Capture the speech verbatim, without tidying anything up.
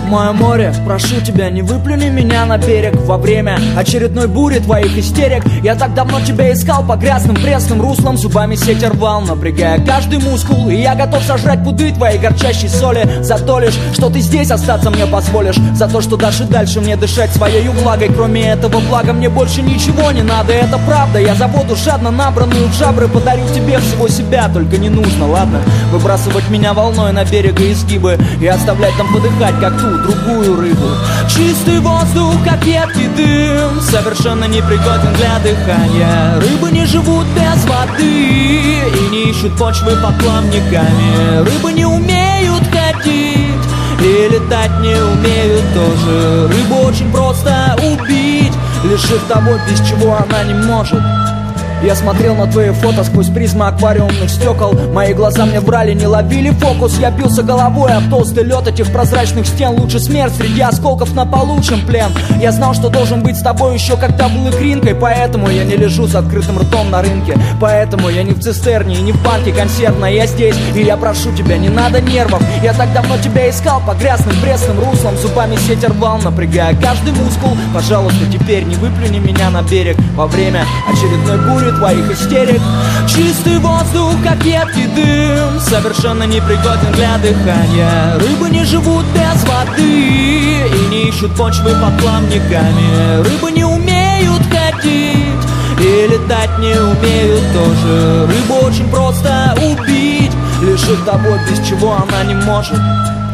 Мое море, прошу тебя, не выплюни меня на берег во время очередной бури твоих истерик. Я так давно тебя искал по грязным пресным руслам, зубами сеть рвал, напрягая каждый мускул. И я готов сожрать пуды твоей горчащей соли за то лишь, что ты здесь остаться мне позволишь, за то, что дашь и дальше мне дышать своей влагой. Кроме этого блага мне больше ничего не надо, это правда. Я за воду жадно набранную в жабры подарю тебе всего себя. Только не нужно, ладно, выбрасывать меня волной на берег и изгибы и оставлять там подыхать, как ту другую рыбу. Чистый воздух, как едкий дым, совершенно непригоден для дыхания. Рыбы не живут без воды и не ищут почвы под плавниками. Рыбы не умеют ходить и летать не умеют тоже. Рыбу очень просто убить, лишив того, без чего она не может. Я смотрел на твои фото сквозь призмы аквариумных стекол. Мои глаза мне врали, не ловили фокус. Я бился головой об толстый лед этих прозрачных стен. Лучше смерть среди осколков на получшем плен. Я знал, что должен быть с тобой еще когда был икринкой. Поэтому я не лежу с открытым ртом на рынке. Поэтому я не в цистерне и не в банке консервной. Я здесь, и я прошу тебя, не надо нервов. Я так давно тебя искал по грязным пресным руслам, зубами сеть рвал, напрягая каждый мускул. Пожалуйста, теперь не выплюни меня на берег во время очередной бури твоих истерик. Чистый воздух, как едкий дым, совершенно непригоден для дыхания. Рыбы не живут без воды и не ищут почвы под плавниками. Рыбы не умеют ходить и летать не умеют тоже. Рыбу очень просто убить, лишив того, без чего она не может.